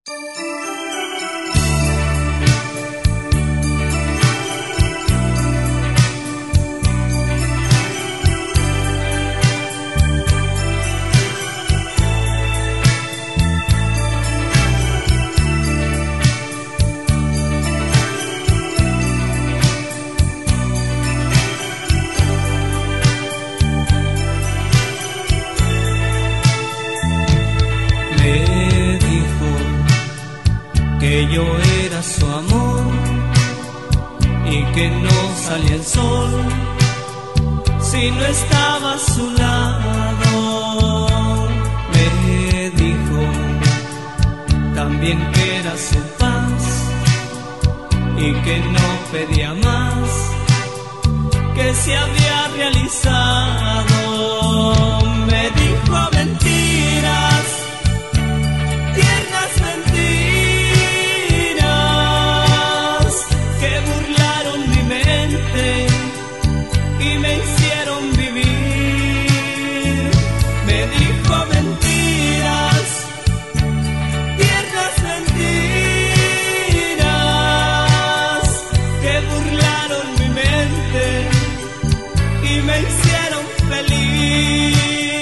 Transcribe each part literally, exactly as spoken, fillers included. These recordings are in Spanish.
Que yo era su amor y que no salía el sol si no estaba a su lado. Me dijo también que era su paz y que no pedía más, que se había realizado. Me dijo mentiras, tiernas mentiras, que burlaron mi mente y me hicieron vivir. Me dijo mentiras, tiernas mentiras, que burlaron mi mente y me hicieron feliz.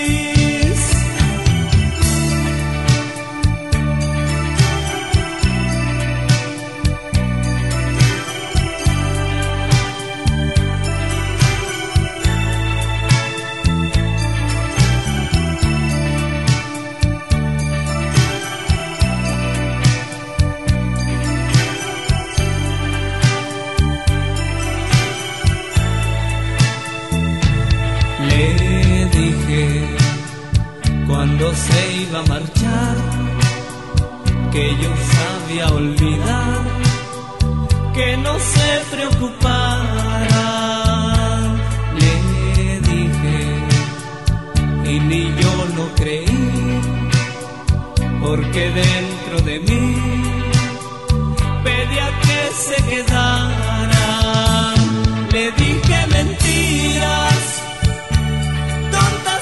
Le dije cuando se iba a marchar que yo sabía olvidar, que no se preocupara. Le dije y ni yo lo creí, porque dentro de mí pedía que se quedara. Le dije mentiras, tontas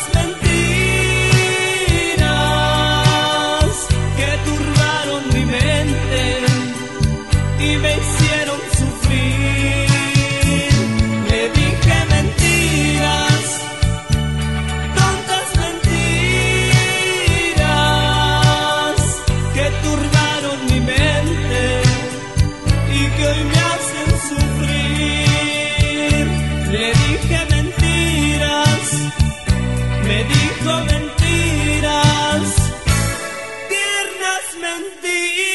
mentiras, que turbaron mi mente y me hicieron sufrir. Le dije mentiras, tontas mentiras, que turbaron mi mente y que hoy me hacen sufrir. Le dije mentiras, me dijo mentiras, tiernas mentiras.